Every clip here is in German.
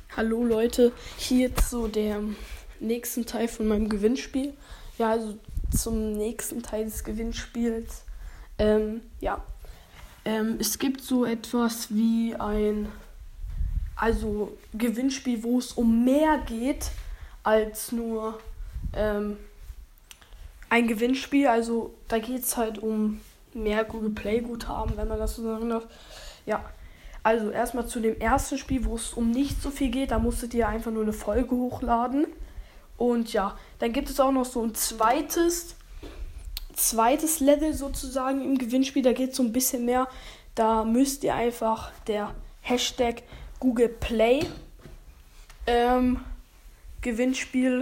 Hallo Leute, hier zu dem nächsten Teil von meinem Gewinnspiel. Ja, also zum nächsten Teil des Gewinnspiels. Es gibt so etwas wie ein Gewinnspiel, wo es um mehr geht als nur ein Gewinnspiel. Also da geht es halt um mehr Google Play Guthaben, wenn man das so sagen darf. Ja. Also erstmal zu dem ersten Spiel, wo es um nicht so viel geht. Da musstet ihr einfach nur eine Folge hochladen. Und ja, dann gibt es auch noch so ein zweites Level sozusagen im Gewinnspiel. Da geht es so ein bisschen mehr. Da müsst ihr einfach der Hashtag Google Play Gewinnspiel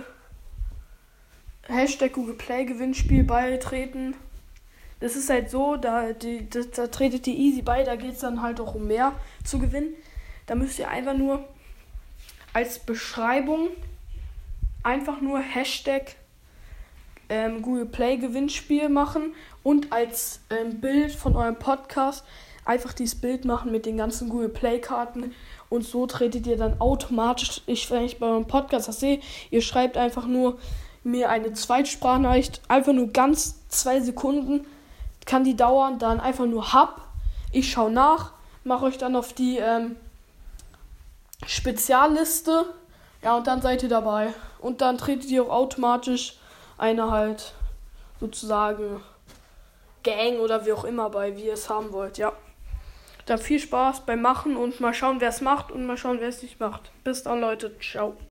beitreten. Das ist halt so, da tretet ihr easy bei, da geht es dann halt auch um mehr zu gewinnen. Da müsst ihr einfach nur als Beschreibung einfach nur Hashtag Google Play Gewinnspiel machen und als Bild von eurem Podcast einfach dieses Bild machen mit den ganzen Google Play Karten und so tretet ihr dann automatisch, wenn ich bei eurem Podcast das sehe, ihr schreibt einfach nur mir eine Zweitsprachnachricht, einfach nur ganz 2 Sekunden, kann die dauern, dann einfach nur ich schaue nach, mache euch dann auf die Spezialliste, ja, und dann seid ihr dabei. Und dann tretet ihr auch automatisch eine halt sozusagen Gang oder wie auch immer bei, wie ihr es haben wollt, ja. Dann viel Spaß beim Machen und mal schauen, wer es macht und mal schauen, wer es nicht macht. Bis dann, Leute. Ciao.